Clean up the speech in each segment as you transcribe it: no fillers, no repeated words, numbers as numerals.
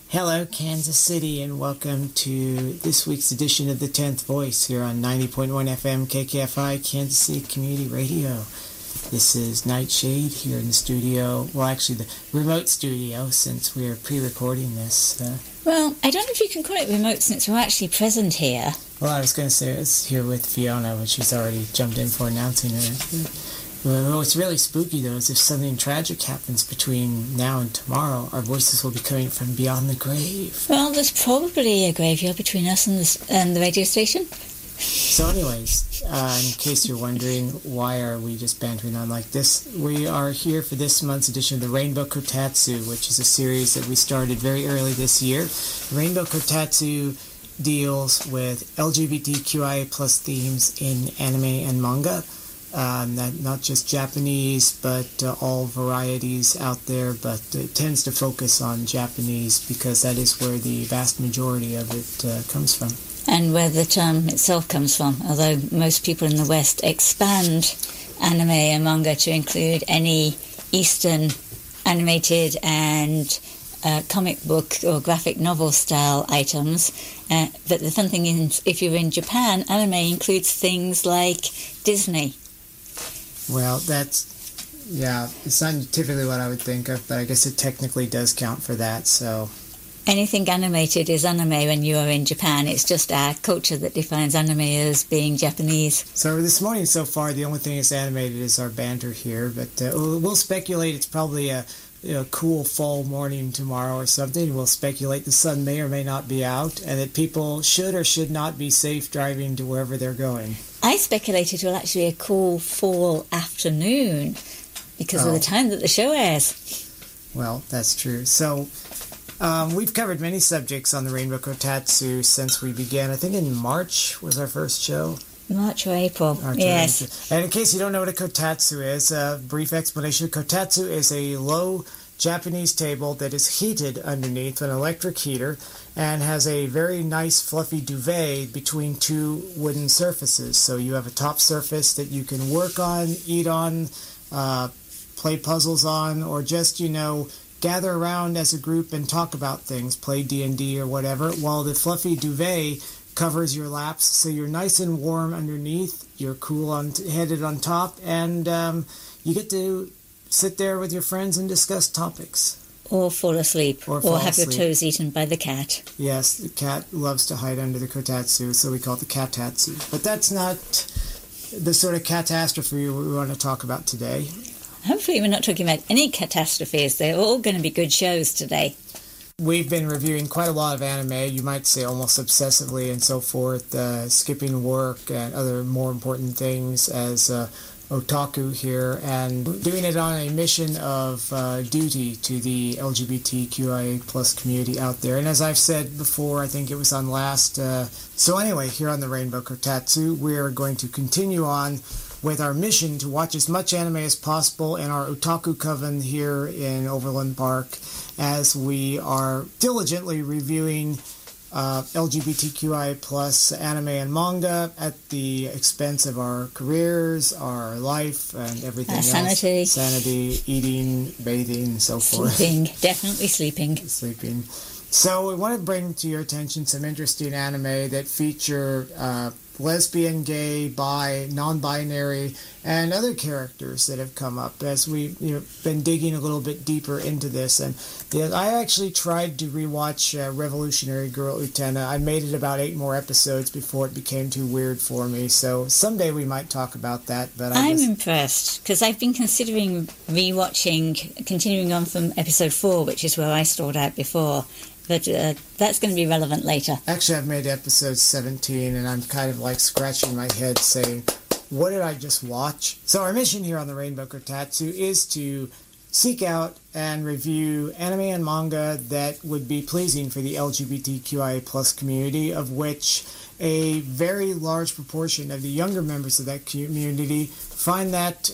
Hello, Kansas City, and welcome to this week's edition of The 10th Voice here on 90.1 FM KKFI, Kansas City Community Radio. This is Nightshade here in the studio, well, actually the remote studio, since we are pre-recording this. Well, I don't know if you can call it remote since we're actually present here. Well, I was going to say it's here with Fiona, but she's already jumped in for announcing her. What's really spooky, though, is if something tragic happens between now and tomorrow, our voices will be coming from beyond the grave. Well, there's probably a graveyard between us and the radio station. So anyways, in case you're wondering why are we just bantering on like this, we are here for this month's edition of the Rainbow Kotatsu, which is a series that we started very early this year. Rainbow Kotatsu deals with LGBTQIA plus themes in anime and manga. Not just Japanese, but all varieties out there, but it tends to focus on Japanese because that is where the vast majority of it comes from. And where the term itself comes from, although most people in the West expand anime and manga to include any Eastern animated and comic book or graphic novel style items. But the fun thing is, if you're in Japan, anime includes things like Disney. Well, it's not typically what I would think of, but I guess it technically does count for that, so... Anything animated is anime when you are in Japan. It's just our culture that defines anime as being Japanese. So this morning so far, the only thing that's animated is our banter here, but we'll speculate it's probably a cool fall morning tomorrow or something. We'll speculate the sun may or may not be out, and that people should or should not be safe driving to wherever they're going. I speculated it will actually be a cool fall afternoon because of the time that the show airs. Well, that's true. So we've covered many subjects on the Rainbow Kotatsu since we began. I think in March was our first show. March or April, yes. And in case you don't know what a kotatsu is, a brief explanation. Kotatsu is a low Japanese table that is heated underneath an electric heater and has a very nice fluffy duvet between two wooden surfaces. So you have a top surface that you can work on, eat on, play puzzles on, or just, gather around as a group and talk about things, play D&D or whatever, while the fluffy duvet covers your laps, so you're nice and warm underneath, you're cool headed on top, and you get to sit there with your friends and discuss topics. Or fall asleep, or have your toes eaten by the cat. Yes, the cat loves to hide under the kotatsu, so we call it the katatsu. But that's not the sort of catastrophe we want to talk about today. Hopefully we're not talking about any catastrophes. They're all going to be good shows today. We've been reviewing quite a lot of anime, you might say almost obsessively and so forth, skipping work and other more important things as otaku here, and doing it on a mission of duty to the LGBTQIA plus community out there. And as I've said before, I think it was on last... So anyway, here on the Rainbow Kotatsu, we're going to continue on with our mission to watch as much anime as possible in our Otaku Coven here in Overland Park as we are diligently reviewing LGBTQI plus anime and manga at the expense of our careers, our life, and everything else. Sanity, eating, bathing, and so forth. Sleeping, definitely sleeping. Sleeping. So we want to bring to your attention some interesting anime that feature lesbian, gay, bi, non-binary, and other characters that have come up as we've been digging a little bit deeper into this. And I actually tried to rewatch Revolutionary Girl Utena. I made it about 8 more episodes before it became too weird for me. So someday we might talk about that. But I'm impressed because I've been considering rewatching, continuing on from episode 4, which is where I stalled out before. But that's going to be relevant later. Actually, I've made episode 17, and I'm kind of like scratching my head saying, what did I just watch? So our mission here on the Rainbow Kotatsu is to seek out and review anime and manga that would be pleasing for the LGBTQIA plus community, of which a very large proportion of the younger members of that community find that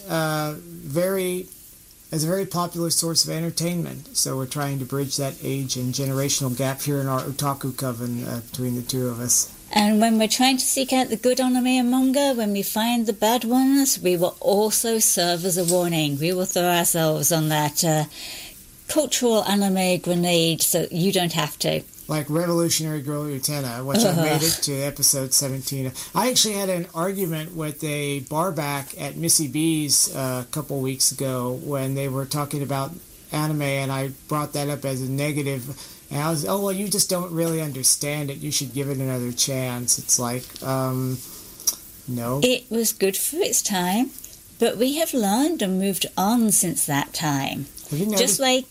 as a very popular source of entertainment. So we're trying to bridge that age and generational gap here in our Otaku Coven between the two of us. And when we're trying to seek out the good anime and manga, when we find the bad ones, we will also serve as a warning. We will throw ourselves on that cultural anime grenade so you don't have to. Like Revolutionary Girl Utena, which I made it to episode 17. I actually had an argument with a barback at Missy B's a couple weeks ago when they were talking about anime, and I brought that up as a negative. And I was, well, you just don't really understand it. You should give it another chance. It's like, no. It was good for its time, but we have learned and moved on since that time. Just like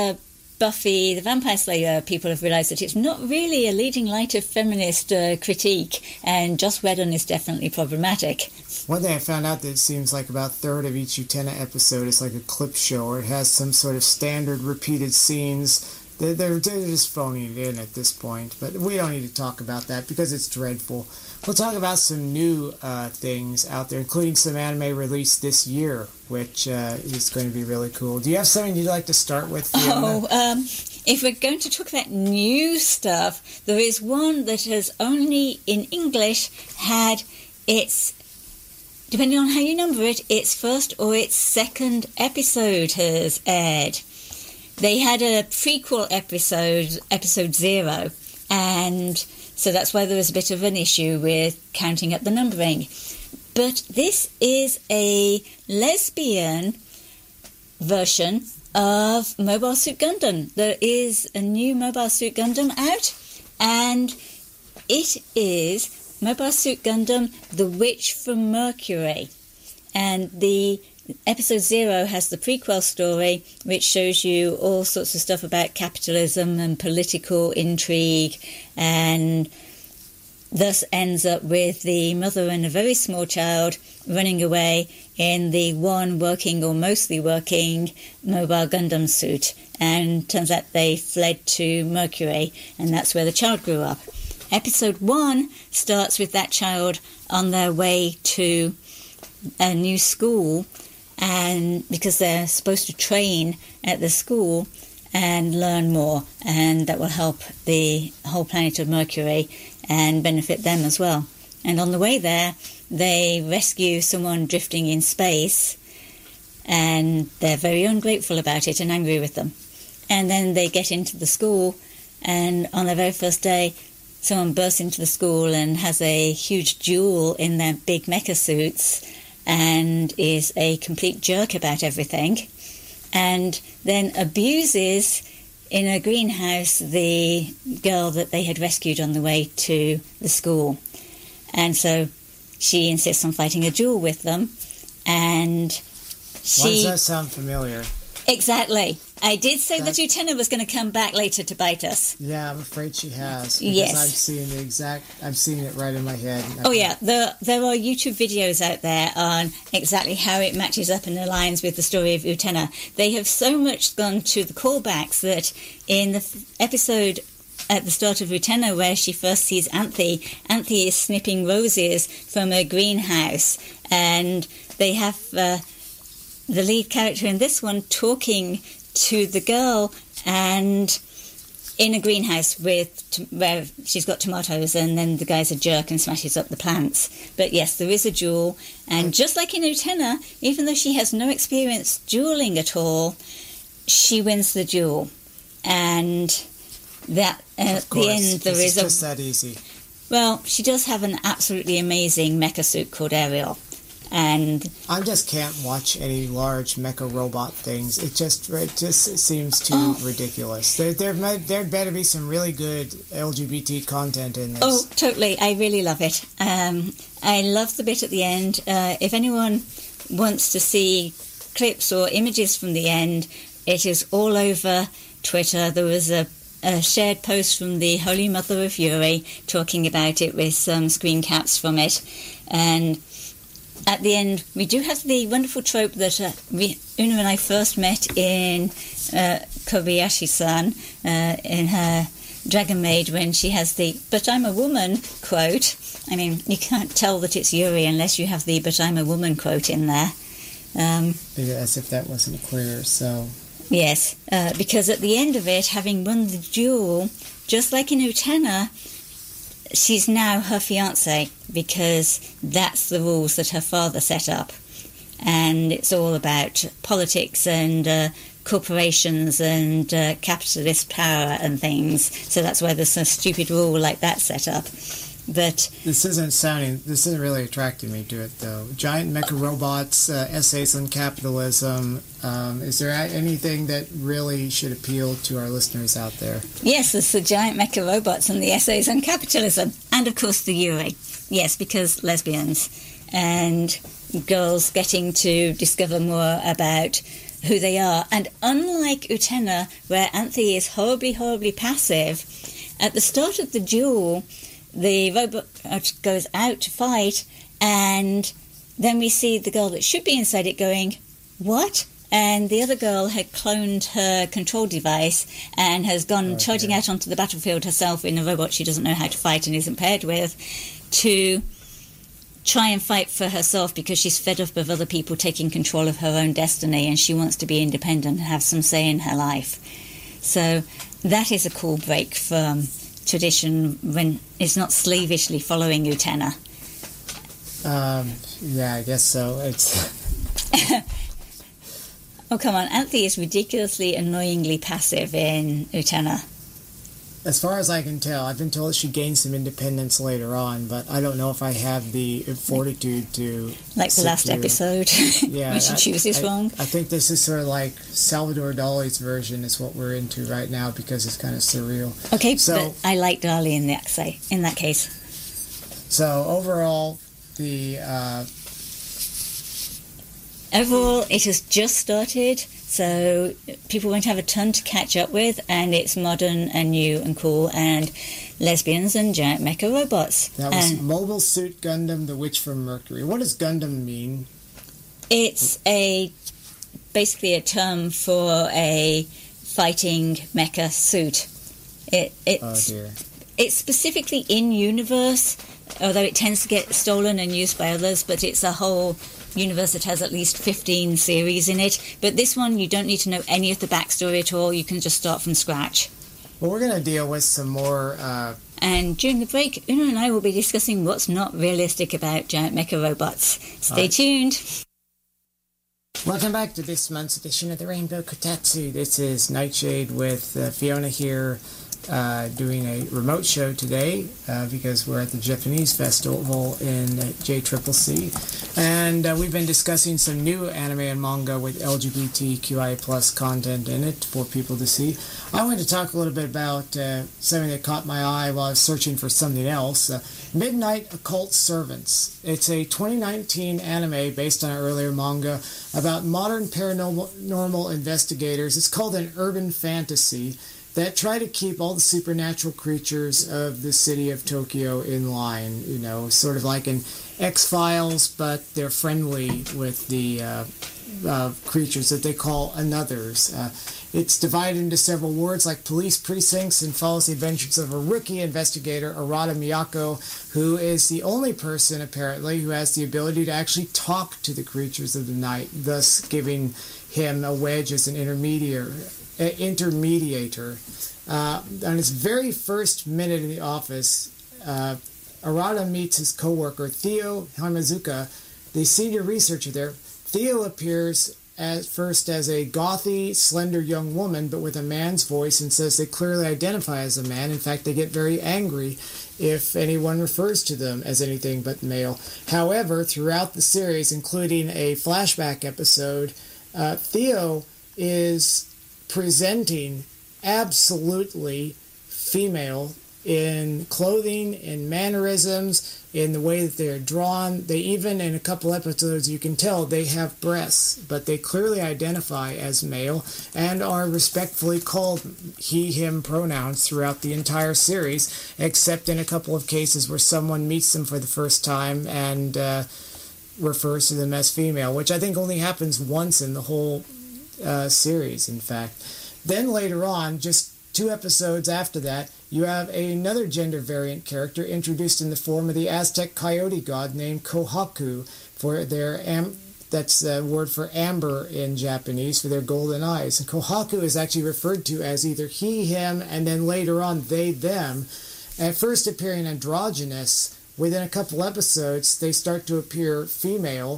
Buffy the Vampire Slayer, people have realised that it's not really a leading light of feminist critique, and Joss Whedon is definitely problematic. One thing I found out that it seems like about a third of each Utena episode is like a clip show, or it has some sort of standard repeated scenes. They're just phoning it in at this point, but we don't need to talk about that because it's dreadful. We'll talk about some new things out there, including some anime released this year, which is going to be really cool. Do you have something you'd like to start with, Fiona? If we're going to talk about new stuff, there is one that has only in English had its, depending on how you number it, its first or its second episode has aired. They had a prequel episode 0, and so that's why there was a bit of an issue with counting up the numbering. But this is a lesbian version of Mobile Suit Gundam. There is a new Mobile Suit Gundam out, and it is Mobile Suit Gundam The Witch from Mercury. And the Episode 0 has the prequel story, which shows you all sorts of stuff about capitalism and political intrigue, and thus ends up with the mother and a very small child running away in the one working or mostly working Mobile Gundam suit. And turns out they fled to Mercury, and that's where the child grew up. Episode 1 starts with that child on their way to a new school, and because they're supposed to train at the school and learn more, and that will help the whole planet of Mercury and benefit them as well. And on the way there, they rescue someone drifting in space, and they're very ungrateful about it and angry with them. And then they get into the school, and on their very first day, someone bursts into the school and has a huge duel in their big mecha suits, and is a complete jerk about everything, and then abuses in a greenhouse the girl that they had rescued on the way to the school. And so she insists on fighting a duel with them, and she... Why does that sound familiar? Exactly. I did say that Utena was going to come back later to bite us. Yeah, I'm afraid she has. Because Yes. I'm seeing it right in my head. Oh yeah, there are YouTube videos out there on exactly how it matches up and aligns with the story of Utena. They have so much gone to the callbacks that in the episode at the start of Utena where she first sees Anthe is snipping roses from a greenhouse, and they have the lead character in this one talking to the girl and in a greenhouse where she's got tomatoes, and then the guy's a jerk and smashes up the plants. But yes, there is a duel, and just like in Utena, even though she has no experience dueling at all, she wins the duel. And that at the end there is just that easy. Well, she does have an absolutely amazing mecha suit called Ariel. And I just can't watch any large mecha robot things. It just seems too ridiculous. There better be some really good LGBT content in this. Oh, totally. I really love it. I love the bit at the end. If anyone wants to see clips or images from the end, it is all over Twitter. There was a shared post from the Holy Mother of Yuri talking about it with some screen caps from it. And at the end, we do have the wonderful trope that Una and I first met in Kobayashi-san in her Dragon Maid, when she has the "But I'm a woman" quote. I mean, you can't tell that it's Yuri unless you have the "But I'm a woman" quote in there. As if that wasn't clear, so... Yes, because at the end of it, having won the duel, just like in Utena, she's now her fiancé, because that's the rules that her father set up. And it's all about politics and corporations and capitalist power and things. So that's why there's a stupid rule like that set up. But this isn't really attracting me to it, though. Giant mecha robots, essays on capitalism. Is there anything that really should appeal to our listeners out there? Yes, there's the giant mecha robots and the essays on capitalism. And, of course, the Yuri. Yes, because lesbians and girls getting to discover more about who they are. And unlike Utena, where Anthe is horribly, horribly passive, at the start of the duel, the robot goes out to fight, and then we see the girl that should be inside it going, "What?" And the other girl had cloned her control device and has gone charging out onto the battlefield herself in a robot she doesn't know how to fight and isn't paired with, to try and fight for herself because she's fed up of other people taking control of her own destiny, and she wants to be independent and have some say in her life. So that is a cool break from tradition when it's not slavishly following Utena. Yeah, I guess so. It's oh, come on. Anthe is ridiculously, annoyingly passive in Utena. As far as I can tell, I've been told she gains some independence later on, but I don't know if I have the fortitude to... Like the last episode, yeah, when she chooses wrong. I think this is sort of like Salvador Dali's version is what we're into right now because it's kind of surreal. Okay, so, but I like Dali in that case. So overall, Overall, it has just started, so people won't have a ton to catch up with, and it's modern and new and cool, and lesbians and giant mecha robots. That was Mobile Suit Gundam, the Witch from Mercury. What does Gundam mean? It's basically a term for a fighting mecha suit. Oh dear. It's specifically in-universe, although it tends to get stolen and used by others, but it's a whole universe that has at least 15 series in it. But this one, you don't need to know any of the backstory at all. You can just start from scratch. Well, we're going to deal with some more... And during the break, Una and I will be discussing what's not realistic about giant mecha robots. Stay tuned. Welcome back to this month's edition of the Rainbow Kotatsu. This is Nightshade with Fiona here, doing a remote show today because we're at the Japanese festival in JCCC, and we've been discussing some new anime and manga with LGBTQI plus content in it for people to see. I wanted to talk a little bit about something that caught my eye while I was searching for something else. Midnight Occult Servants. It's a 2019 anime based on an earlier manga about modern paranormal investigators. It's called an urban fantasy that try to keep all the supernatural creatures of the city of Tokyo in line, you know, sort of like an X-Files, but they're friendly with the creatures that they call anothers. It's divided into several wards like police precincts and follows the adventures of a rookie investigator, Arata Miyako, who is the only person, apparently, who has the ability to actually talk to the creatures of the night, thus giving him a wedge as an intermediator. On his very first minute in the office, Arata meets his co-worker, Theo Hamazuka, the senior researcher there. Theo appears at first as a gothy, slender young woman, but with a man's voice, and says they clearly identify as a man. In fact, they get very angry if anyone refers to them as anything but male. However, throughout the series, including a flashback episode, Theo is presenting absolutely female in clothing, in mannerisms, in the way that they're drawn. They even, in a couple episodes, you can tell they have breasts, but they clearly identify as male and are respectfully called he, him pronouns throughout the entire series, except in a couple of cases where someone meets them for the first time and refers to them as female, which I think only happens once in the whole series, in fact. Then later on, just 2 episodes after that, you have another gender variant character introduced in the form of the Aztec coyote god named Kohaku, for their that's the word for amber in Japanese, for their golden eyes. And Kohaku is actually referred to as either he, him, and then later on they, them. At first appearing androgynous, within a couple episodes they start to appear female,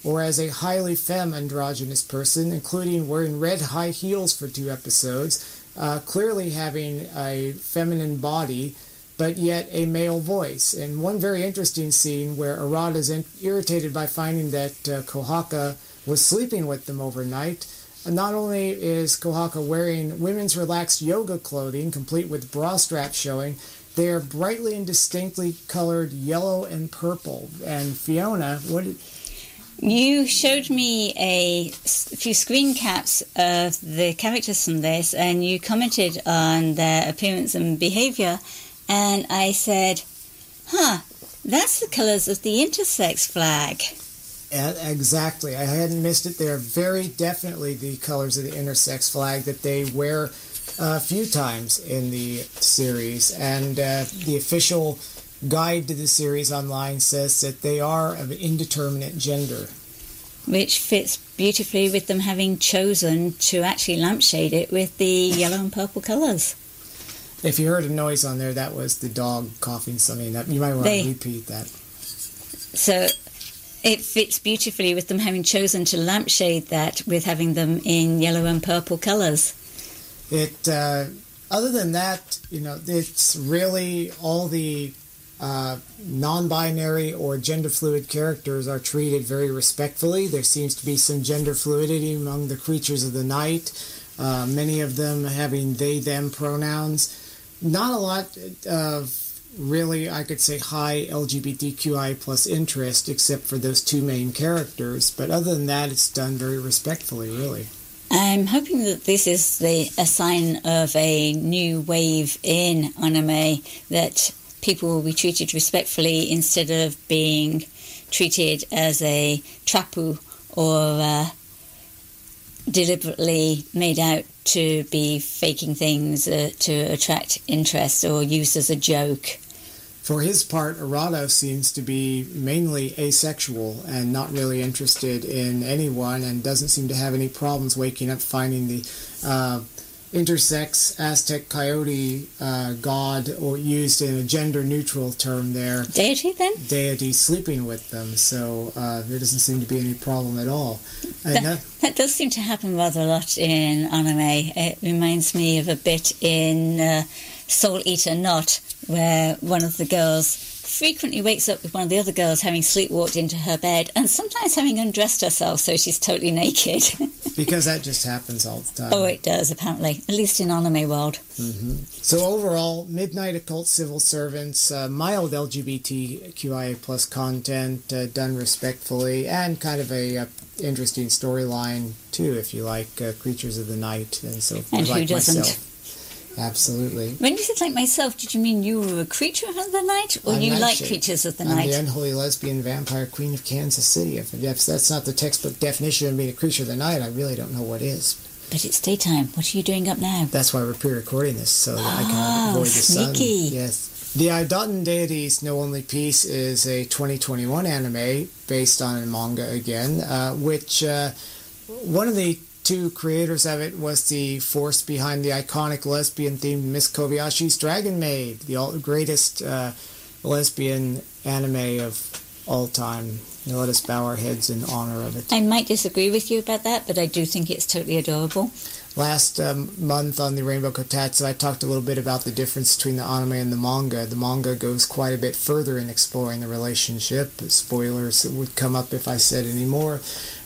or as a highly femme androgynous person, including wearing red high heels for 2 episodes, clearly having a feminine body, but yet a male voice. And one very interesting scene where Arata is irritated by finding that Kohaka was sleeping with them overnight. Not only is Kohaka wearing women's relaxed yoga clothing, complete with bra straps showing, they are brightly and distinctly colored yellow and purple. And Fiona, what... You showed me a few screen caps of the characters from this, and you commented on their appearance and behavior, and I said, that's the colours of the intersex flag. Exactly. I hadn't missed it. They're very definitely the colors of the intersex flag that they wear a few times in the series. And the official guide to the series online says that they are of indeterminate gender. Which fits beautifully with them having chosen to actually lampshade it with the yellow and purple colours. If you heard a noise on there, that was the dog coughing something up. You might want to repeat that. So it fits beautifully with them having chosen to lampshade that with having them in yellow and purple colours. It, other than that, it's really all the non-binary or gender-fluid characters are treated very respectfully. There seems to be some gender fluidity among the creatures of the night, many of them having they-them pronouns. Not a lot of really, I could say, high LGBTQI plus interest, except for those 2 main characters. But other than that, it's done very respectfully, really. I'm hoping that this is a sign of a new wave in anime, that people will be treated respectfully instead of being treated as a trapu or deliberately made out to be faking things to attract interest or used as a joke. For his part, Arata seems to be mainly asexual and not really interested in anyone, and doesn't seem to have any problems waking up finding the intersex Aztec coyote god, or used in a gender-neutral term there. Deity, then? Deity sleeping with them, so there doesn't seem to be any problem at all. That does seem to happen rather a lot in anime. It reminds me of a bit in Soul Eater Not, where one of the girls frequently wakes up with one of the other girls having sleepwalked into her bed, and sometimes having undressed herself so she's totally naked. Because that just happens all the time. Oh, it does, apparently, at least in anime world. Mm-hmm. So overall, Midnight Occult Civil Servants, mild LGBTQIA plus content, done respectfully, and kind of a interesting storyline too, if you like Creatures of the Night, and so and like who doesn't? Myself. Absolutely. When you said like myself, did you mean you were a creature of the night, or you like Creatures of the Night? I'm the unholy lesbian vampire queen of Kansas City. If that's not the textbook definition of being a creature of the night, I really don't know what is. But it's daytime. What are you doing up now? That's why we're pre-recording this, so that I can avoid the sun. Sneaky. Yes. The Idoten Deities No Only Peace is a 2021 anime based on a manga again, which one of the 2 creators of it was the force behind the iconic lesbian-themed Miss Kobayashi's Dragon Maid, the greatest lesbian anime of all time. Let us bow our heads in honor of it. I might disagree with you about that, but I do think it's totally adorable. Last month on the Rainbow Kotatsu, I talked a little bit about the difference between the anime and the manga. The manga goes quite a bit further in exploring the relationship. Spoilers would come up if I said any more.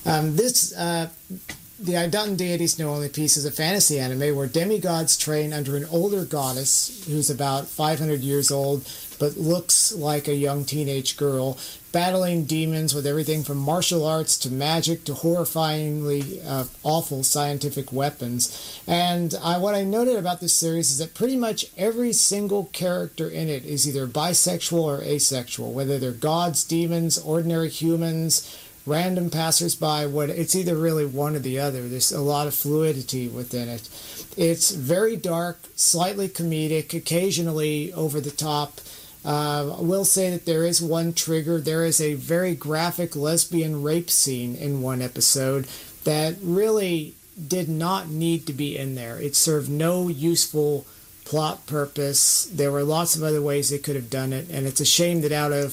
The Idoten Deities No Only Peace is a fantasy anime where demigods train under an older goddess who's about 500 years old but looks like a young teenage girl, battling demons with everything from martial arts to magic to horrifyingly awful scientific weapons. And what I noted about this series is that pretty much every single character in it is either bisexual or asexual, whether they're gods, demons, ordinary humans, random passersby, it's either really one or the other. There's a lot of fluidity within it. It's very dark, slightly comedic, occasionally over the top. I will say that there is one trigger. There is a very graphic lesbian rape scene in one episode that really did not need to be in there. It served no useful plot purpose. There were lots of other ways they could have done it, and it's a shame that out of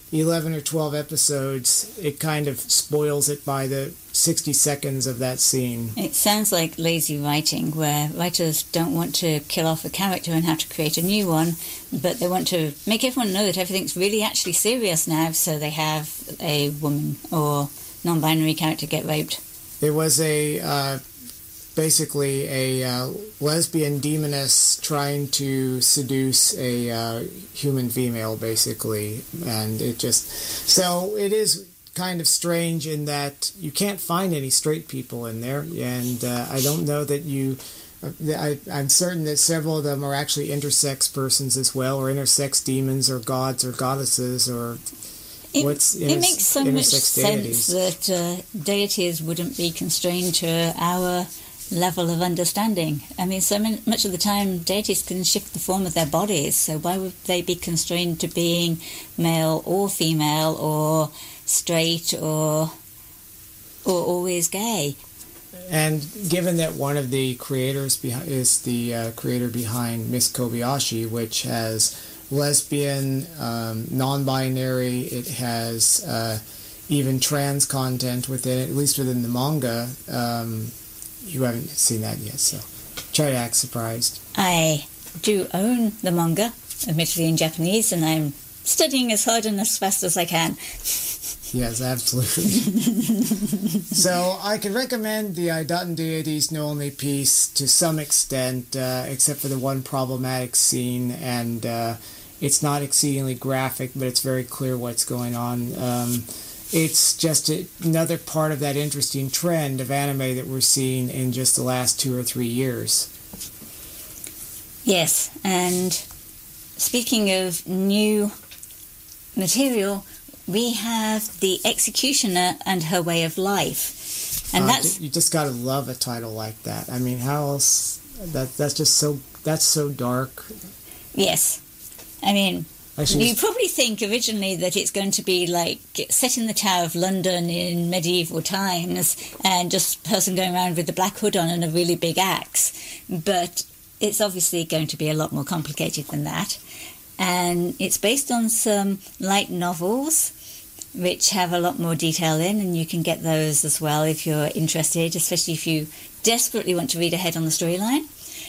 11 or 12 episodes, it kind of spoils it by the 60 seconds of that scene. It sounds like lazy writing, where writers don't want to kill off a character and have to create a new one, but they want to make everyone know that everything's really actually serious now, so they have a woman or non-binary character get raped. It was basically a lesbian demoness trying to seduce a human female, basically, and it is kind of strange in that you can't find any straight people in there, and I don't know that I'm certain that several of them are actually intersex persons as well, or intersex demons, or gods, or goddesses, or it makes so much sense that deities wouldn't be constrained to our level of understanding. I mean, so much of the time deities can shift the form of their bodies, so why would they be constrained to being male or female or straight or always gay? And given that one of the creators is the creator behind Miss Kobayashi, which has lesbian, non-binary, it has even trans content within it, at least within the manga. You haven't seen that yet, so try to act surprised. I do own the manga, admittedly in Japanese, and I'm studying as hard and as fast as I can. Yes, absolutely. So I can recommend the Idaten Deities No Only piece to some extent, except for the one problematic scene, and it's not exceedingly graphic, but it's very clear what's going on. It's just another part of that interesting trend of anime that we're seeing in just the last 2 or 3 years. Yes, and speaking of new material, we have The Executioner and Her Way of Life. And you just gotta love a title like that. I mean, how else? That's so dark. Yes. I mean, you probably think originally that it's going to be like set in the Tower of London in medieval times and just a person going around with a black hood on and a really big axe. But it's obviously going to be a lot more complicated than that. And it's based on some light novels which have a lot more detail in, and you can get those as well if you're interested, especially if you desperately want to read ahead on the storyline.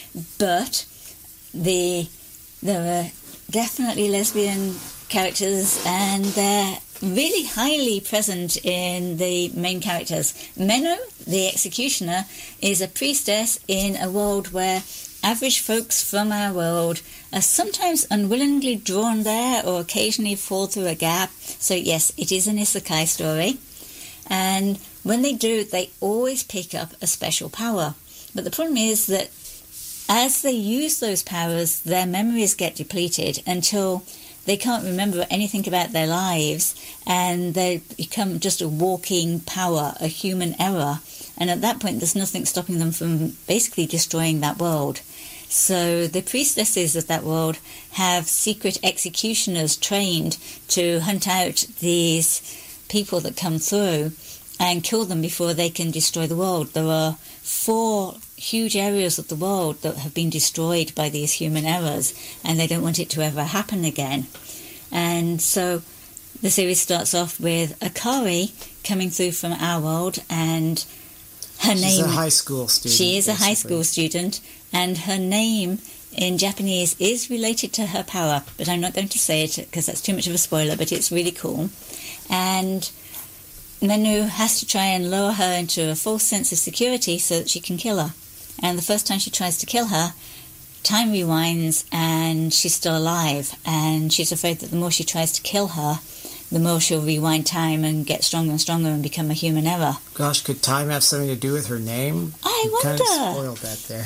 But there are definitely lesbian characters, and they're really highly present in the main characters. Menno, the Executioner, is a priestess in a world where average folks from our world are sometimes unwillingly drawn there or occasionally fall through a gap. So yes, it is an isekai story. And when they do, they always pick up a special power. But the problem is that as they use those powers, their memories get depleted until they can't remember anything about their lives, and they become just a walking power, a human error. And at that point, there's nothing stopping them from basically destroying that world. So the priestesses of that world have secret executioners trained to hunt out these people that come through and kill them before they can destroy the world. There are 4 huge areas of the world that have been destroyed by these human errors, and they don't want it to ever happen again. And so the series starts off with Akari coming through from our world, and she's a high school student. She is a high school student, and her name in Japanese is related to her power, but I'm not going to say it because that's too much of a spoiler, but it's really cool. And Menno has to try and lure her into a false sense of security so that she can kill her. And the first time she tries to kill her, time rewinds and she's still alive, and she's afraid that the more she tries to kill her, the more she'll rewind time and get stronger and stronger and become a human error. Gosh, could time have something to do with her name? I wonder. Kind of spoiled that there.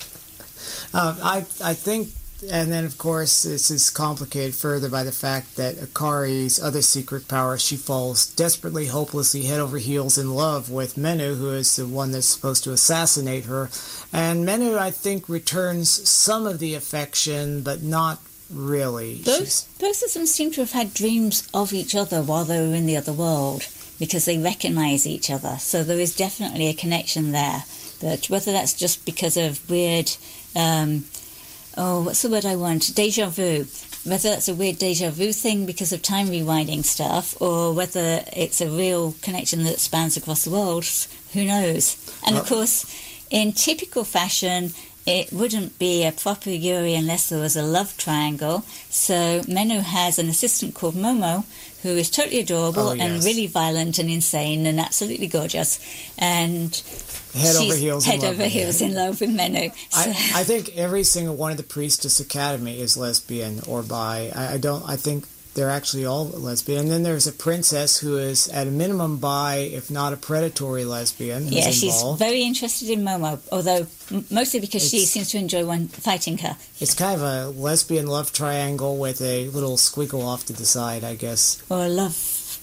I think, and then of course this is complicated further by the fact that Akari's other secret power, she falls desperately, hopelessly, head over heels in love with Menno, who is the one that's supposed to assassinate her. And Menno, I think, returns some of the affection, but not really. Both of them seem to have had dreams of each other while they were in the other world, because they recognize each other. So there is definitely a connection there. But whether that's just because of weird what's the word I want? Deja vu. Whether that's a weird deja vu thing because of time rewinding stuff, or whether it's a real connection that spans across the world, who knows? And of course, in typical fashion, it wouldn't be a proper Yuri unless there was a love triangle. So Menno has an assistant called Momo, who is totally adorable and really violent and insane and absolutely gorgeous. And head over heels in love with Menno. So. I think every single one of the Priestess Academy is lesbian or bi. I think they're actually all lesbian. And then there's a princess who is at a minimum bi, if not a predatory lesbian. Yeah, she's very interested in Momo, although mostly because she seems to enjoy fighting her. It's kind of a lesbian love triangle with a little squiggle off to the side, I guess. Or a love...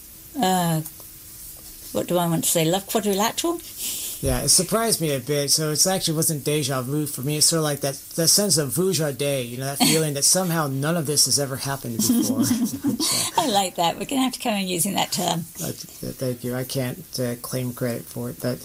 what do I want to say? Love quadrilateral? Yeah, it surprised me a bit. So it actually wasn't deja vu for me. It's sort of like that sense of vujade, that feeling that somehow none of this has ever happened before. I like that. We're going to have to carry on using that term. Thank you. I can't claim credit for it. But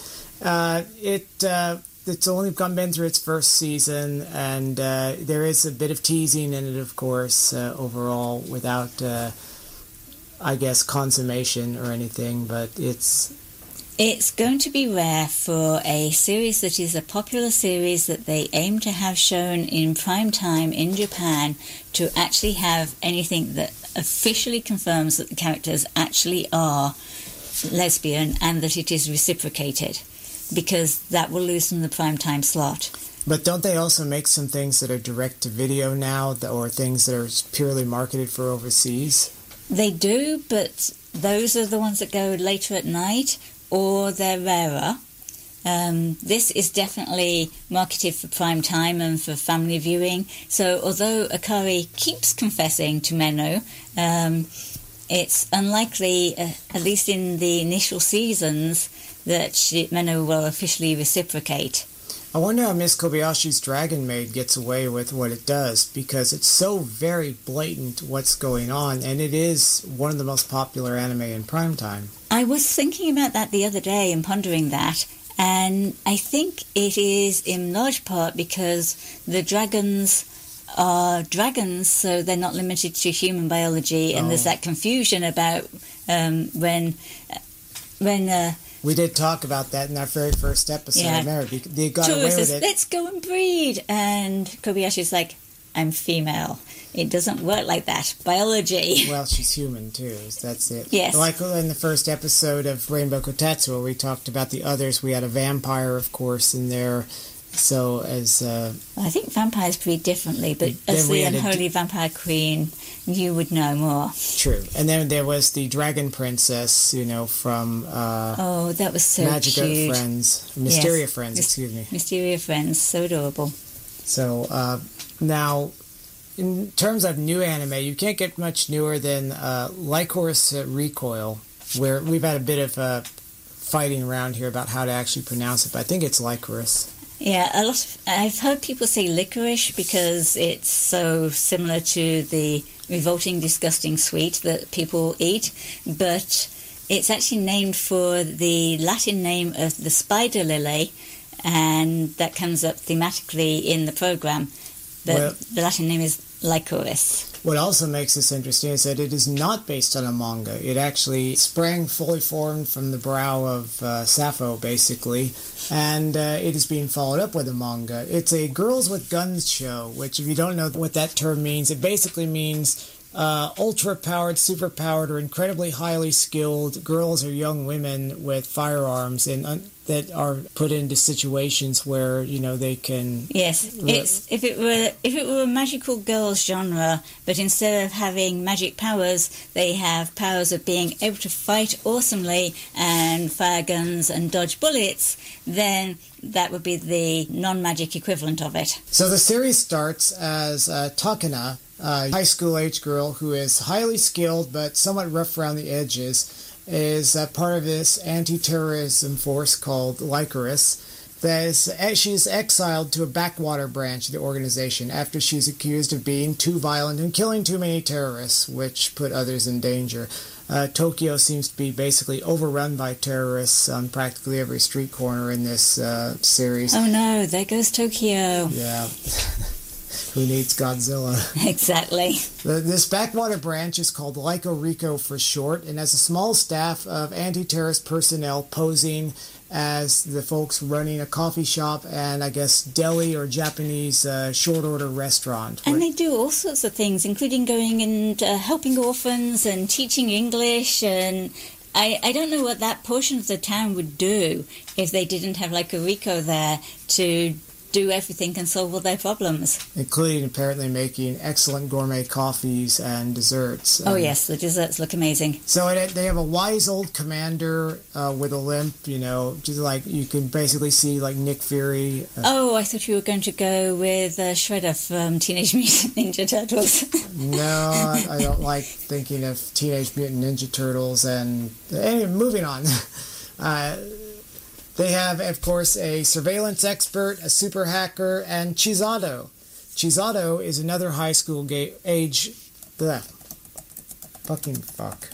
it's only been through its first season, and there is a bit of teasing in it, of course, overall, without, I guess, consummation or anything. But It's going to be rare for a series that is a popular series that they aim to have shown in prime time in Japan to actually have anything that officially confirms that the characters actually are lesbian and that it is reciprocated, because that will loosen the prime time slot. But don't they also make some things that are direct to video now, or things that are purely marketed for overseas? They do, but those are the ones that go later at night, or they're rarer. This is definitely marketed for prime time and for family viewing. So although Akari keeps confessing to Menno, it's unlikely, at least in the initial seasons, that Menno will officially reciprocate. I wonder how Miss Kobayashi's Dragon Maid gets away with what it does, because it's so very blatant what's going on, and it is one of the most popular anime in primetime. I was thinking about that the other day and pondering that, and I think it is in large part because the dragons are dragons, so they're not limited to human biology, and there's that confusion about when we did talk about that in our very first episode. Yeah. I remember they got away with it. Let's go and breed. And Kobayashi's like, I'm female. It doesn't work like that. Biology. Well, she's human, too. That's it. Yes. Like in the first episode of Rainbow Kotetsu, where we talked about the others, we had a vampire, of course, in there. So as... I think vampires breed differently, but as the unholy vampire queen, you would know more. True. And then there was the dragon princess, from... that was so Magica cute. Friends. Mysteria Friends, excuse me. Mysteria Friends, so adorable. So, now, in terms of new anime, you can't get much newer than Lycoris Recoil, where we've had a bit of fighting around here about how to actually pronounce it, but I think it's Lycoris. Yeah, I've heard people say licorice because it's so similar to the revolting, disgusting sweet that people eat, but it's actually named for the Latin name of the spider lily, and that comes up thematically in the program. But the Latin name is Lycoris. What also makes this interesting is that it is not based on a manga. It actually sprang fully formed from the brow of Sappho, basically, and it is being followed up with a manga. It's a Girls with Guns show, which, if you don't know what that term means, it basically means ultra-powered, super-powered, or incredibly highly skilled girls or young women with firearms and that are put into situations where they can. Yes, it's if it were a magical girls genre, but instead of having magic powers, they have powers of being able to fight awesomely and fire guns and dodge bullets. Then that would be the non-magic equivalent of it. So the series starts as Takana, a high school-age girl who is highly skilled but somewhat rough around the edges, is part of this anti-terrorism force called Lycoris. She's exiled to a backwater branch of the organization after she's accused of being too violent and killing too many terrorists, which put others in danger. Tokyo seems to be basically overrun by terrorists on practically every street corner in this series. Oh no, there goes Tokyo. Yeah. Who needs Godzilla? Exactly. This backwater branch is called Lyco Rico for short, and has a small staff of anti-terrorist personnel posing as the folks running a coffee shop and, I guess, deli or Japanese short-order restaurant. And they do all sorts of things, including going and helping orphans and teaching English. And I don't know what that portion of the town would do if they didn't have Lyco Rico there to do everything and solve all their problems. Including apparently making excellent gourmet coffees and desserts. Oh yes, the desserts look amazing. So they have a wise old commander with a limp, just like you can basically see like Nick Fury. I thought you were going to go with Shredder from Teenage Mutant Ninja Turtles. No, I don't like thinking of Teenage Mutant Ninja Turtles. And anyway, moving on. They have, of course, a surveillance expert, a super hacker, and Chisato. Chisato is another high school age... Bleh. Fucking fuck.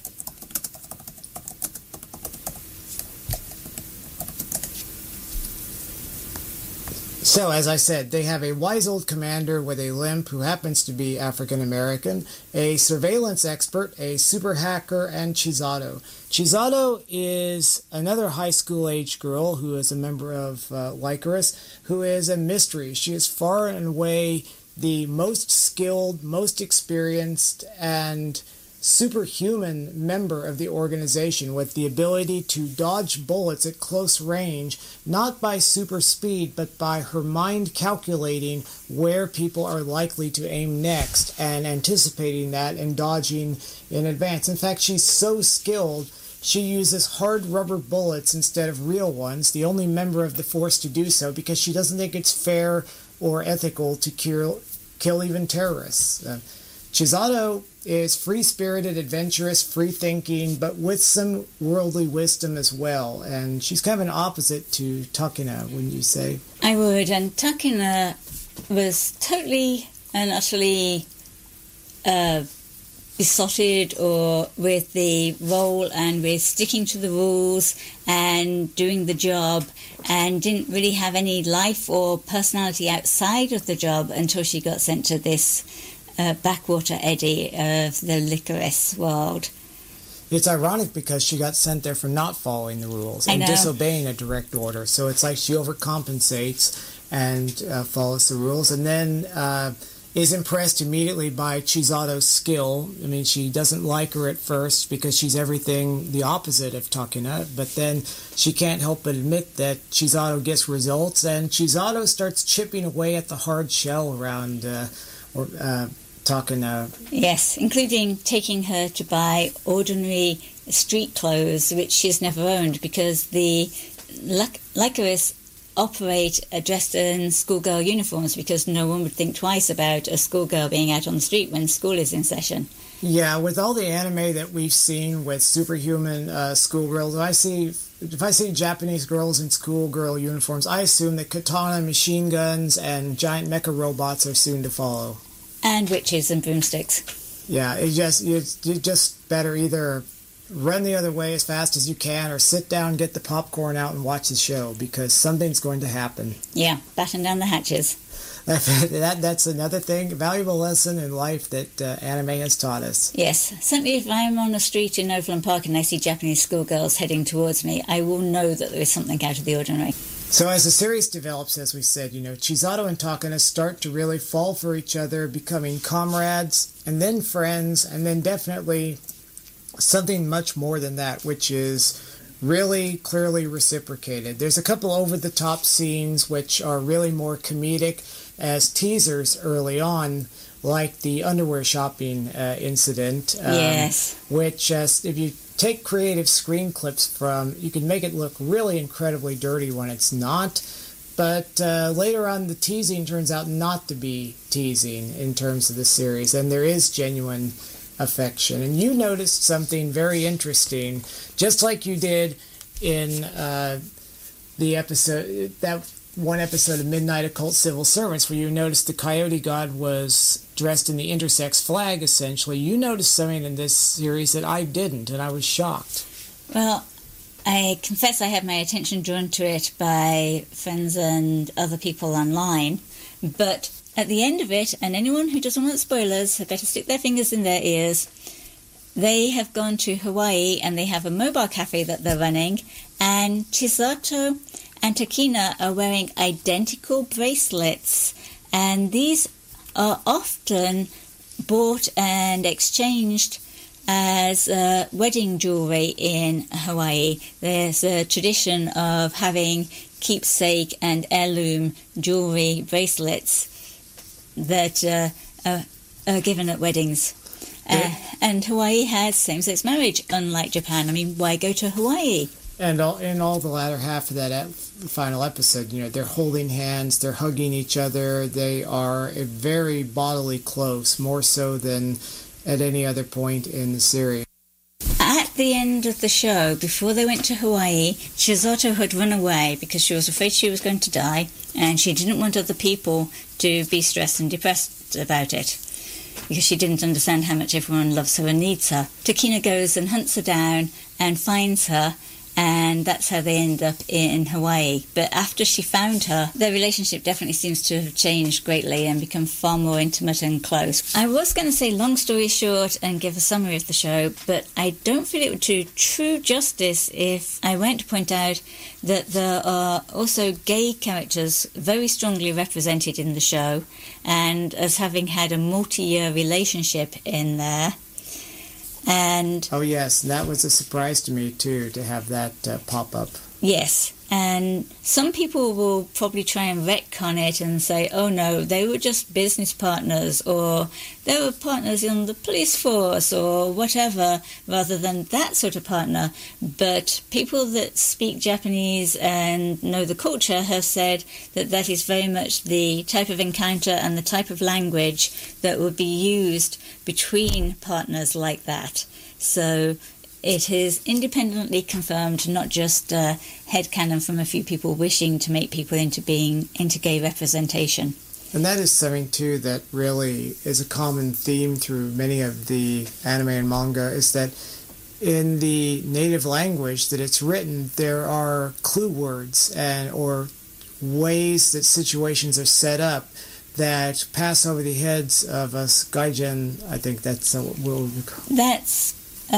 So, as I said, they have a wise old commander with a limp who happens to be African-American, a surveillance expert, a super hacker, and Chisato. Chisato is another high school-age girl who is a member of Lycoris, who is a mystery. She is far and away the most skilled, most experienced, and superhuman member of the organization, with the ability to dodge bullets at close range, not by super speed, but by her mind calculating where people are likely to aim next and anticipating that and dodging in advance. In fact, she's so skilled, she uses hard rubber bullets instead of real ones, the only member of the force to do so, because she doesn't think it's fair or ethical to kill even terrorists. Chisato is free-spirited, adventurous, free-thinking, but with some worldly wisdom as well. And she's kind of an opposite to Takina, wouldn't you say? I would. And Takina was totally and utterly besotted or with the role and with sticking to the rules and doing the job, and didn't really have any life or personality outside of the job until she got sent to this backwater eddy of the licorice world. It's ironic because she got sent there for not following the rules and disobeying a direct order. So it's like she overcompensates and follows the rules, and then is impressed immediately by Chisato's skill. I mean, she doesn't like her at first because she's everything the opposite of Takina, but then she can't help but admit that Chisato gets results, and Chisato starts chipping away at the hard shell around Takina. Yes, including taking her to buy ordinary street clothes, which she's never owned, because the Lycoris operate dressed in schoolgirl uniforms, because no one would think twice about a schoolgirl being out on the street when school is in session. Yeah, with all the anime that we've seen with superhuman schoolgirls, if I see Japanese girls in schoolgirl uniforms, I assume that katana, machine guns, and giant mecha robots are soon to follow. And witches and broomsticks. Yeah, you just better either run the other way as fast as you can or sit down, get the popcorn out, and watch the show, because something's going to happen. Yeah, batten down the hatches. That's another thing, a valuable lesson in life that anime has taught us. Yes, certainly if I'm on the street in Overland Park and I see Japanese schoolgirls heading towards me, I will know that there is something out of the ordinary. So as the series develops, as we said, Chisato and Takina start to really fall for each other, becoming comrades, and then friends, and then definitely something much more than that, which is really clearly reciprocated. There's a couple over-the-top scenes which are really more comedic as teasers early on, like the underwear shopping incident. Yes. Which, if you take creative screen clips from, you can make it look really incredibly dirty when it's not. But later on, the teasing turns out not to be teasing in terms of the series, and there is genuine affection. And you noticed something very interesting, just like you did in the episode, that one episode of Midnight Occult Civil Servants, where you noticed the Coyote God was dressed in the intersex flag, essentially. You noticed something in this series that I didn't, and I was shocked. Well, I confess I had my attention drawn to it by friends and other people online, but at the end of it, and anyone who doesn't want spoilers had better stick their fingers in their ears, they have gone to Hawaii and they have a mobile cafe that they're running, and Chisato and Takina are wearing identical bracelets, and these are often bought and exchanged as wedding jewellery in Hawaii. There's a tradition of having keepsake and heirloom jewellery bracelets that are given at weddings. And Hawaii has same-sex marriage, unlike Japan. I mean, why go to Hawaii? And in all the latter half of that final episode, they're holding hands, they're hugging each other, they are very bodily close, more so than at any other point in the series. At the end of the show, before they went to Hawaii, Chisato had run away because she was afraid she was going to die, and she didn't want other people to be stressed and depressed about it, because she didn't understand how much everyone loves her and needs her. Takina goes and hunts her down and finds her, and that's how they end up in Hawaii. But after she found her, their relationship definitely seems to have changed greatly and become far more intimate and close. I was going to say long story short and give a summary of the show, but I don't feel it would do true justice if I went to point out that there are also gay characters very strongly represented in the show, and as having had a multi-year relationship in there. And oh yes, that was a surprise to me too, to have that pop up. Yes, and some people will probably try and retcon it and say, oh no, they were just business partners, or they were partners in the police force, or whatever, rather than that sort of partner. But people that speak Japanese and know the culture have said that that is very much the type of encounter and the type of language that would be used between partners like that. So it is independently confirmed, not just headcanon from a few people wishing to make people into gay representation. And that is something, too, that really is a common theme through many of the anime and manga, is that in the native language that it's written, there are clue words or ways that situations are set up that pass over the heads of us gaijin. I think that's what we'll call. That's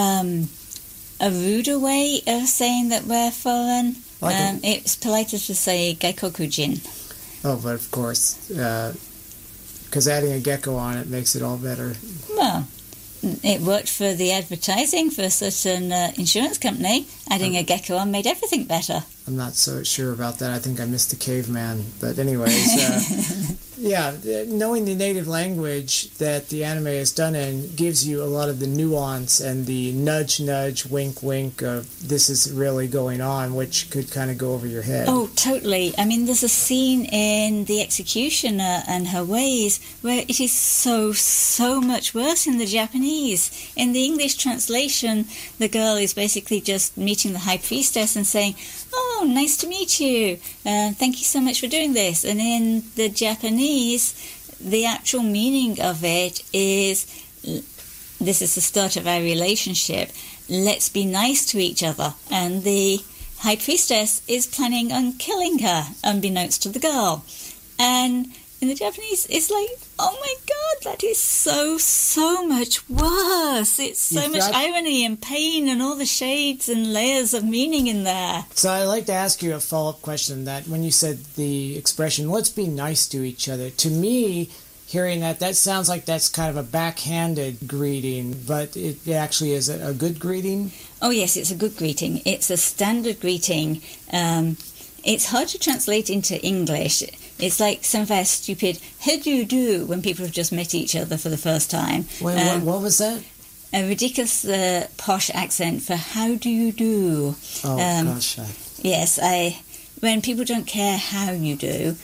a ruder way of saying that we're foreign. It's politer to say gaikokujin. Oh, but of course, because adding a gecko on it makes it all better. Well, it worked for the advertising for a certain insurance company. Adding a gecko on made everything better. I'm not so sure about that. I think I missed the caveman. But anyways, yeah, knowing the native language that the anime is done in gives you a lot of the nuance and the nudge, nudge, wink, wink of this is really going on, which could kind of go over your head. Oh, totally. I mean, there's a scene in The Executioner and Her Ways where it is so much worse in the Japanese. In the English translation, the girl is basically just meeting the high priestess and saying, oh, nice to meet you. Thank you so much for doing this. And in the Japanese, the actual meaning of it is, this is the start of our relationship. Let's be nice to each other. And the high priestess is planning on killing her, unbeknownst to the girl. And in the Japanese, it's like, oh my God, that is so much worse. It's so much irony and pain and all the shades and layers of meaning in there. So I'd like to ask you a follow-up question. That when you said the expression, let's be nice to each other, to me, hearing that sounds like that's kind of a backhanded greeting, but it actually is a good greeting? Oh yes, it's a good greeting. It's a standard greeting. It's hard to translate into English. It's like some of our stupid how do you do when people have just met each other for the first time. Wait, what was that? A ridiculous posh accent for how do you do. Oh, gosh. Yes, when people don't care how you do.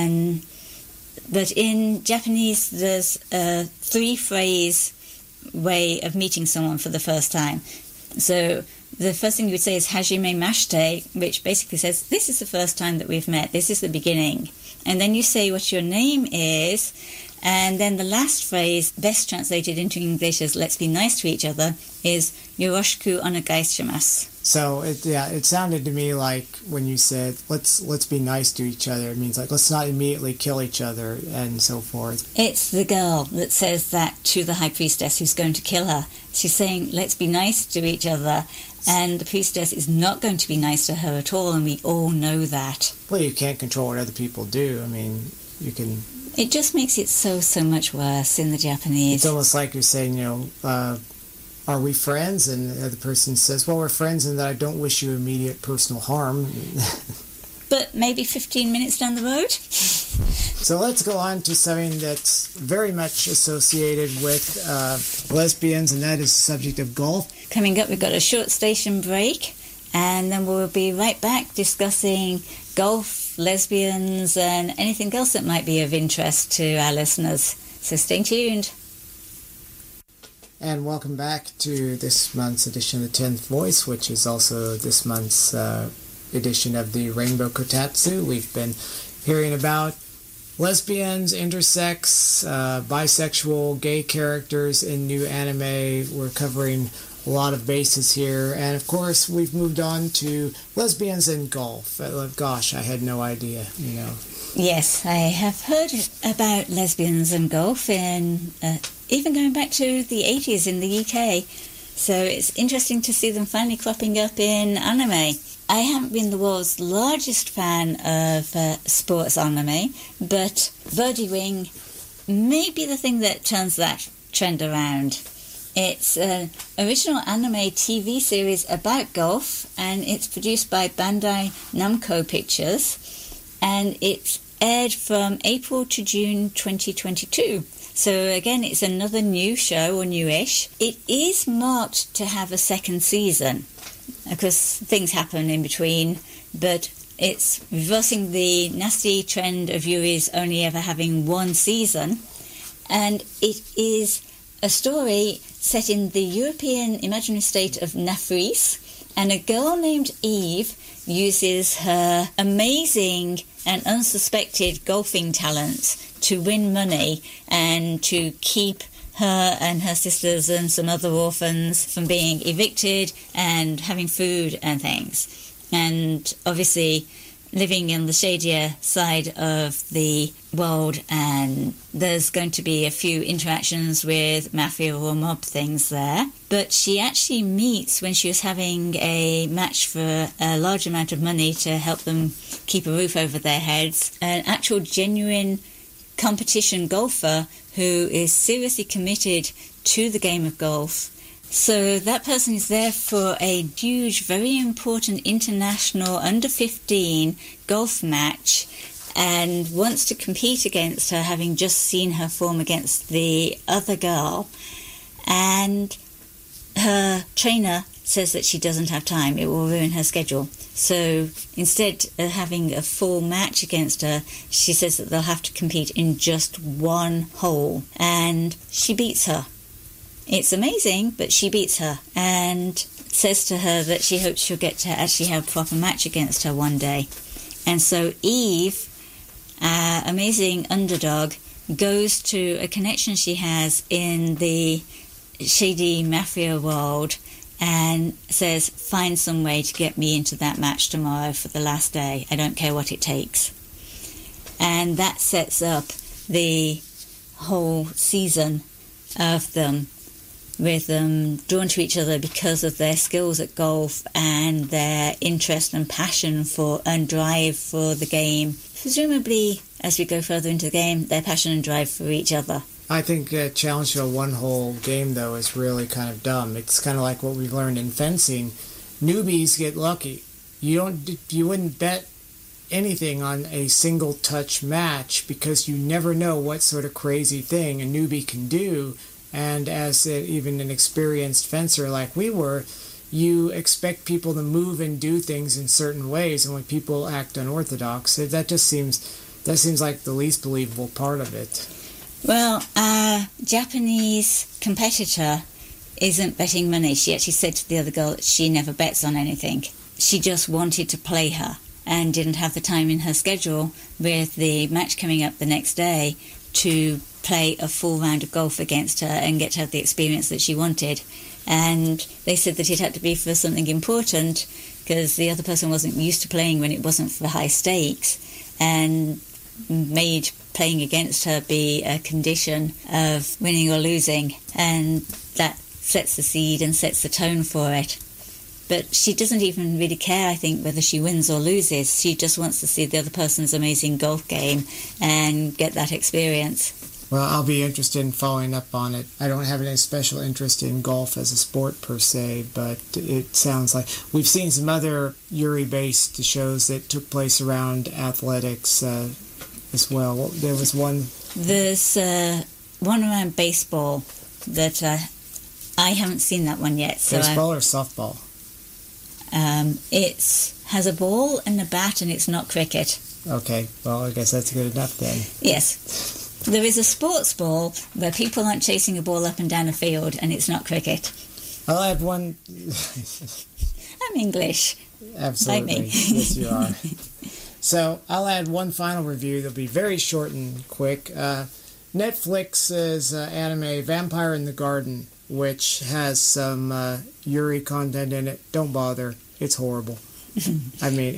But in Japanese, there's a 3-phrase way of meeting someone for the first time. So the first thing you would say is hajime mashite, which basically says, this is the first time that we've met, this is the beginning. And then you say what your name is, And then the last phrase, best translated into English as let's be nice to each other, is yoroshiku onegaishimasu. So it sounded to me like when you said let's be nice to each other, it means like let's not immediately kill each other and so forth. It's the girl that says that to the high priestess who's going to kill her. She's saying let's be nice to each other, and the priestess is not going to be nice to her at all, and we all know that. Well, you can't control what other people do. I mean, you can. It just makes it so much worse in the Japanese. It's almost like you're saying, are we friends? And the other person says, well, we're friends and that I don't wish you immediate personal harm. But maybe 15 minutes down the road? So let's go on to something that's very much associated with lesbians, and that is the subject of golf. Coming up, we've got a short station break, and then we'll be right back discussing golf, lesbians, and anything else that might be of interest to our listeners. So stay tuned. And welcome back to this month's edition of The 10th Voice, which is also this month's edition of the Rainbow Kotatsu. We've been hearing about lesbians, intersex, bisexual, gay characters in new anime. We're covering a lot of bases here. And of course, we've moved on to lesbians and golf. Gosh, I had no idea, Yes, I have heard about lesbians and golf in even going back to the 80s in the UK. So it's interesting to see them finally cropping up in anime. I haven't been the world's largest fan of sports anime, but Birdie Wing may be the thing that turns that trend around. It's an original anime TV series about golf, and it's produced by Bandai Namco Pictures, and it's aired from April to June 2022. So again, it's another new show, or newish. It is marked to have a second season, because things happen in between, but it's reversing the nasty trend of Yuri's only ever having one season, and it is a story set in the European imaginary state of Nafris, and a girl named Eve uses her amazing and unsuspected golfing talents to win money and to keep her and her sisters and some other orphans from being evicted and having food and things. And obviously living in the shadier side of the world, and there's going to be a few interactions with mafia or mob things there. But she actually meets, when she was having a match for a large amount of money to help them keep a roof over their heads, an actual genuine competition golfer who is seriously committed to the game of golf. So that person is there for a huge, very important international under-15 golf match and wants to compete against her, having just seen her form against the other girl. And her trainer says that she doesn't have time, it will ruin her schedule. So instead of having a full match against her, she says that they'll have to compete in just one hole, and she beats her. It's amazing, but she beats her and says to her that she hopes she'll get to actually have a proper match against her one day. And so Eve, amazing underdog, goes to a connection she has in the shady mafia world and says, find some way to get me into that match tomorrow for the last day. I don't care what it takes. And that sets up the whole season of them, with them drawn to each other because of their skills at golf and their interest and passion for and drive for the game. Presumably, as we go further into the game, their passion and drive for each other. I think a challenge to a one-hole game, though, is really kind of dumb. It's kind of like what we've learned in fencing. Newbies get lucky. You wouldn't bet anything on a single-touch match because you never know what sort of crazy thing a newbie can do. And as even an experienced fencer like we were, you expect people to move and do things in certain ways, and when people act unorthodox, that seems like the least believable part of it. Well, our Japanese competitor isn't betting money. She actually said to the other girl that she never bets on anything. She just wanted to play her and didn't have the time in her schedule with the match coming up the next day to play a full round of golf against her and get to have the experience that she wanted. And they said that it had to be for something important because the other person wasn't used to playing when it wasn't for high stakes, and made playing against her be a condition of winning or losing, and that sets the seed and sets the tone for it. But she doesn't even really care, I think, whether she wins or loses. She just wants to see the other person's amazing golf game and get that experience. Well, I'll be interested in following up on it. I don't have any special interest in golf as a sport per se, but it sounds like we've seen some other Yuri-based shows that took place around athletics as well. There was one... There's one around baseball that I haven't seen that one yet. So baseball or softball? It has a ball and a bat, and it's not cricket. Okay, well, I guess that's good enough then. Yes. There is a sports ball where people aren't chasing a ball up and down a field, and it's not cricket. I'll add one... I'm English. Absolutely. Like me. Yes, you are. So I'll add one final review that'll be very short and quick. Netflix's anime Vampire in the Garden, which has some Yuri content in it. Don't bother. It's horrible. I mean,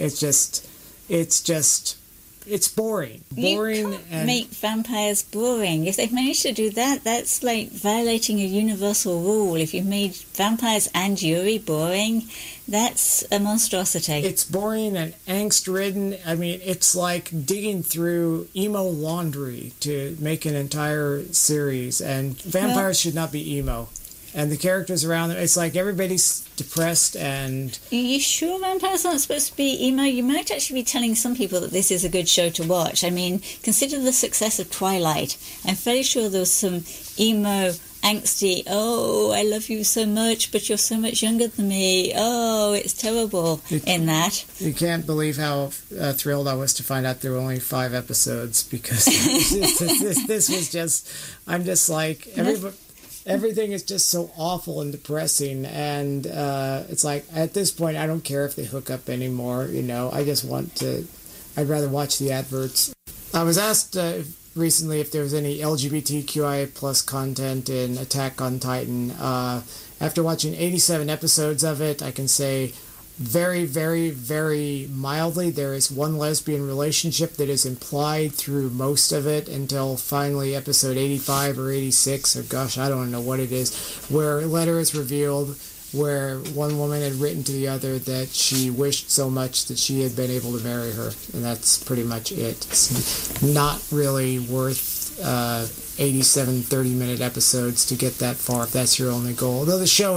it's boring. You can't make vampires boring. If they've managed to do that, that's like violating a universal rule. If you've made vampires and Yuri boring, that's a monstrosity. It's boring and angst-ridden. I mean, it's like digging through emo laundry to make an entire series. And vampires should not be emo. And the characters around them, it's like everybody's depressed and... Are you sure vampires aren't supposed to be emo? You might actually be telling some people that this is a good show to watch. I mean, consider the success of Twilight. I'm fairly sure there was some emo, angsty, oh, I love you so much, but you're so much younger than me. Oh, it's terrible in that. You can't believe how thrilled I was to find out there were only 5 episodes, because this was just... I'm just like... Everything is just so awful and depressing, and it's like, at this point, I don't care if they hook up anymore, you know, I just want to, I'd rather watch the adverts. I was asked recently if there was any LGBTQIA plus content in Attack on Titan. After watching 87 episodes of it, I can say very, very, very mildly there is one lesbian relationship that is implied through most of it until finally episode 85 or 86, or gosh, I don't know what it is, where a letter is revealed where one woman had written to the other that she wished so much that she had been able to marry her, and that's pretty much it. It's not really worth 87 30-minute episodes to get that far if that's your only goal, although the show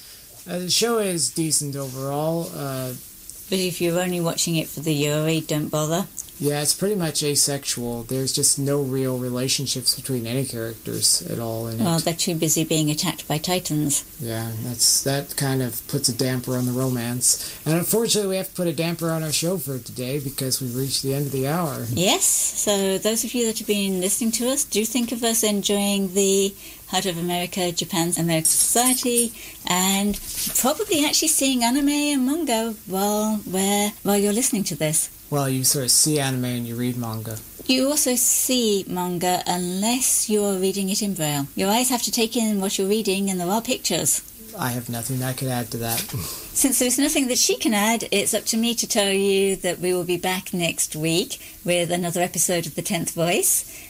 is decent overall. But if you're only watching it for the Yuri, don't bother. Yeah, it's pretty much asexual. There's just no real relationships between any characters at all in it. Well, they're too busy being attacked by titans. Yeah, that kind of puts a damper on the romance. And unfortunately, we have to put a damper on our show for today because we've reached the end of the hour. Yes, so those of you that have been listening to us, do think of us enjoying the Heart of America, Japan's American Society, and probably actually seeing anime and manga while you're listening to this. Well, you sort of see anime and you read manga. You also see manga unless you're reading it in Braille. Your eyes have to take in what you're reading, and there are pictures. I have nothing I can add to that. Since there's nothing that she can add, it's up to me to tell you that we will be back next week with another episode of The 10th Voice.